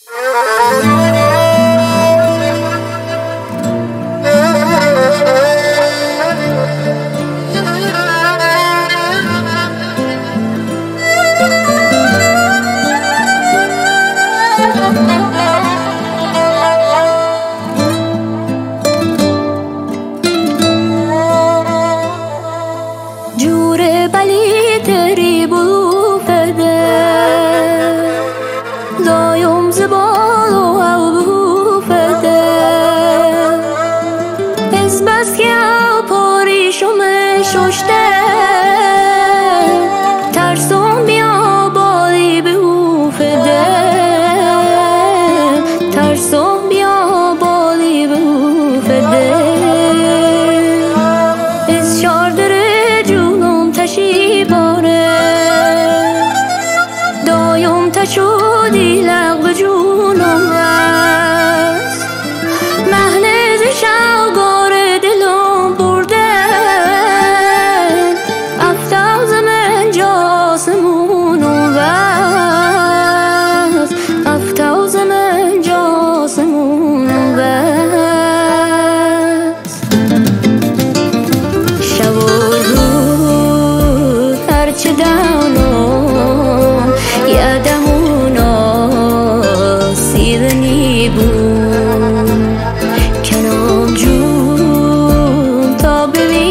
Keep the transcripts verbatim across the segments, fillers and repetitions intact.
جور بلی تری بوفده دایم زبال و او بوفده از بس که او پاریشم ششته ترسم بیا بالی بوفده ترسم بیا بالی بوفده از شاردر جونم تشی باره دایم تشودی لغو جونم است مهنز شلگار دلم برده افتاز من جاسمونم است افتاز من جاسمونم است شب و روز هرچه دانم یادمونا سیدنی بود کنم جون تا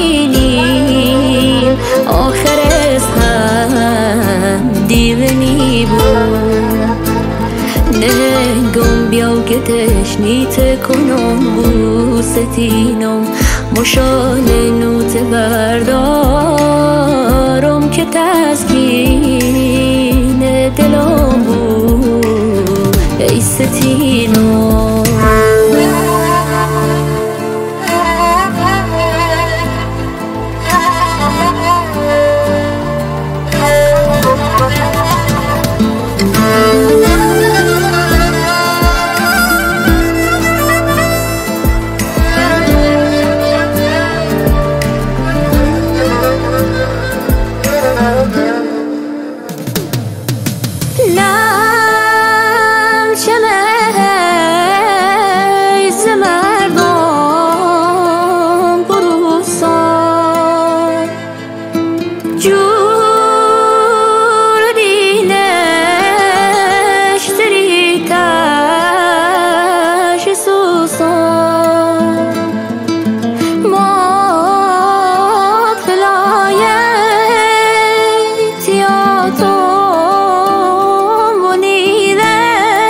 ببینیم آخر از هم دیدنی بود نگم بیاو که تشنیت کنم بوستینم مشال نوت بردارم که تسکین دلم بود ای ستینم جور دینش تریتش سوسان ما خلایت یاتم ونیده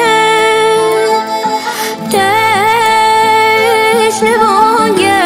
تشنوانگه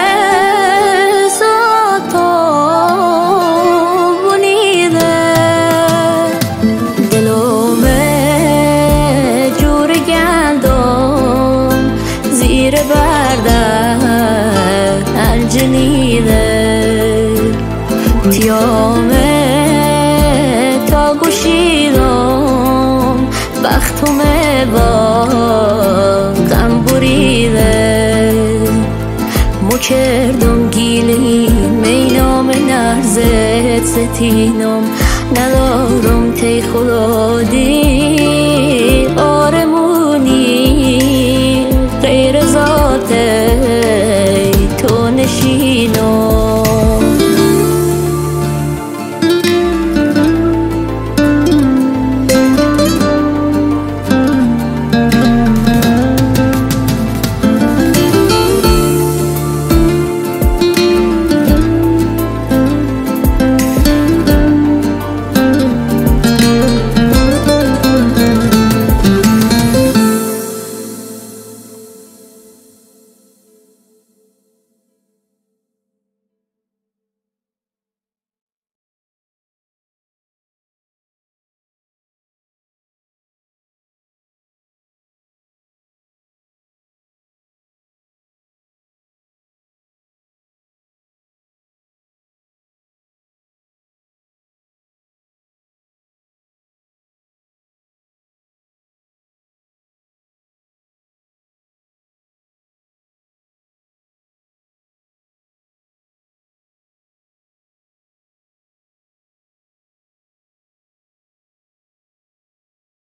جنیده تیامه تا گوشیدم بختم با غم بریده مو کردم گیلی مینام نرزت ستینم ندارم تی خدا دی